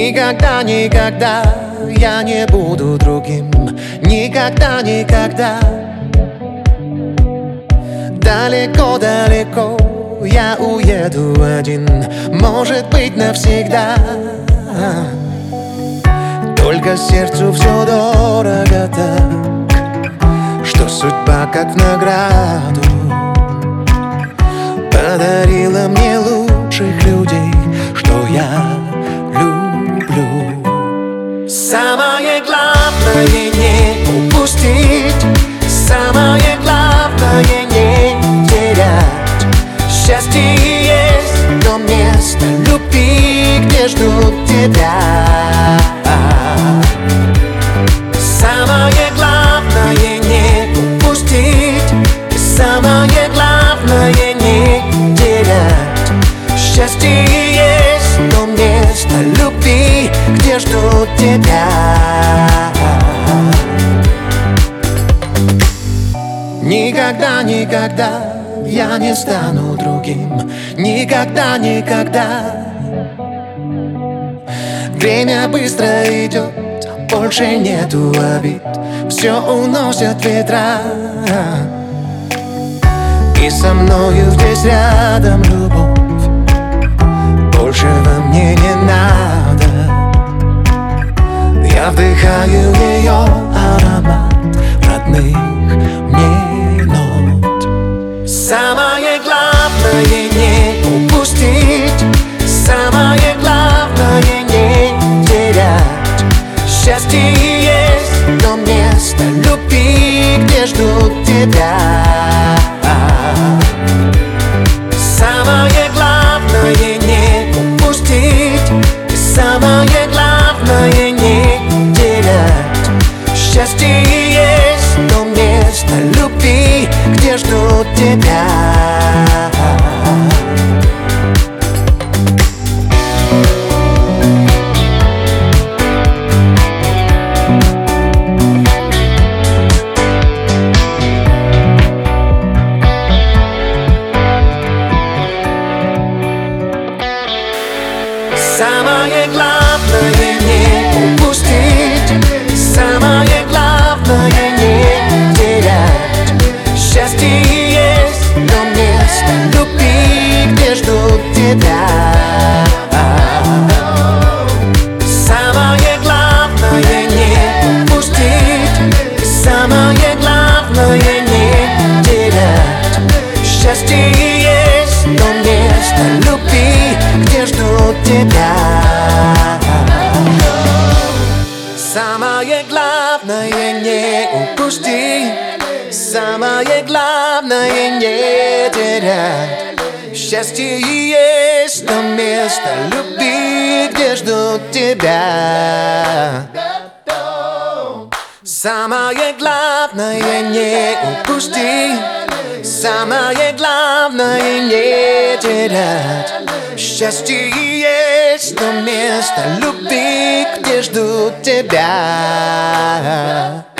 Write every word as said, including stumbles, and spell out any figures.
Никогда, никогда я не буду другим. Никогда, никогда. Далеко, далеко я уеду один, может быть, навсегда. Только сердцу все дорого так, что судьба, как в награду, подарила мне лучших людей, что я люблю. Самое главное не упустить, самое главное не терять. Счастье есть, но место любви, где ждут тебя. Самое главное не упустить, самое главное не терять. Счастье есть, но место любви, где ждут тебя. Никогда, никогда я не стану другим. Никогда, никогда. Время быстро идет, больше нету обид, все уносят ветра. И со мною здесь рядом любовь, больше во мне не надо. Я вдыхаю ее аромат родных мне нот. Самое главное не упустить, самое главное не терять. Счастье есть, но место любви, где ждут тебя. Самое главное не упустить, самое главное не терять. Счастье есть, но место любви, где ждут тебя. Самое главное не упустить, самое главное не терять. Счастье есть, но место любви, где ждут тебя. Самое главное не упустить, самое главное не терять. Счастье есть, но место любви, где ждут тебя. Самое главное не упусти, самое главное не терять. Счастье есть, но место любви, где ждут тебя. Самое главное не упусти, самое главное не терять. Счастье есть, но место любви, где ждут тебя.